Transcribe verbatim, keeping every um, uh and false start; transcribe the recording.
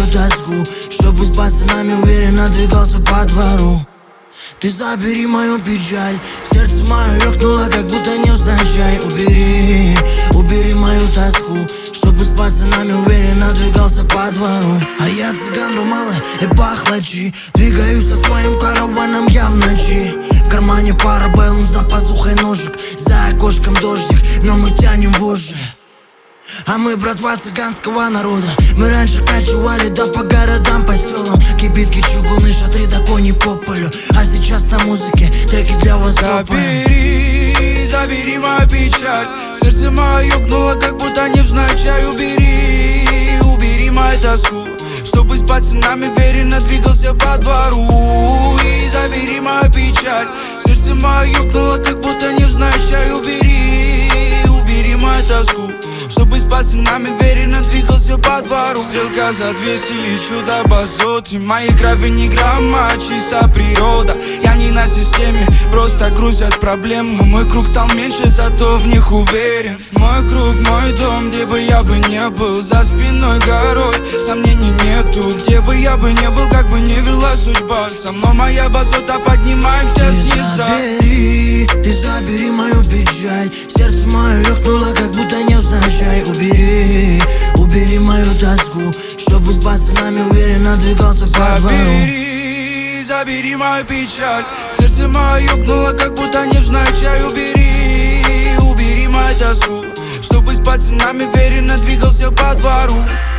тоску, чтобы с пацанами уверенно двигался по двору. Ты забери мою печаль, сердце мое ёкнуло, как будто невзначай. Убери, убери мою тоску, чтобы с пацанами уверенно двигался по двору. А я цыган румалы и пахлачи, двигаюсь со своим караваном я в ночи. В кармане пара бэллум, за пазухой ножик, за окошком дождик, но мы тянем вожжи. А мы братва цыганского народа. Мы раньше кочевали, да по городам, по селам. Кибитки, чугуны, шатры, да кони по полю. А сейчас на музыке треки для вас дропаем. Забери, забери мою печаль, сердце мое ёкнуло, как будто невзначай. Убери, убери мою тоску, чтобы с пацанами уверенно двигался по двору. И забери мою печаль, сердце мое ёкнуло, как будто невзначай. Убери, убери мою тоску, чтобы с пацанами уверенно двигался по двору. Стрелка за двести, лечу до базоты. В моей крови ни грамма, чисто природа. Я не на системе, просто грузят проблемы. Мой круг стал меньше, зато в них уверен. Мой круг, мой дом, где бы я бы не был. За спиной горой, сомнений нету. Где бы я бы не был, как бы не вела судьба. Со мной моя базота, поднимаемся с низа. Забери, ты забери мою печаль, сердце мое ёкнуло, как будто невзначай. Убери, убери мою тоску, чтобы с пацанами уверенно двигался по двору. Забери, забери мою печаль, сердце мое ёкнуло, как будто невзначай. Убери, убери мою тоску, чтобы с пацанами уверенно двигался по двору.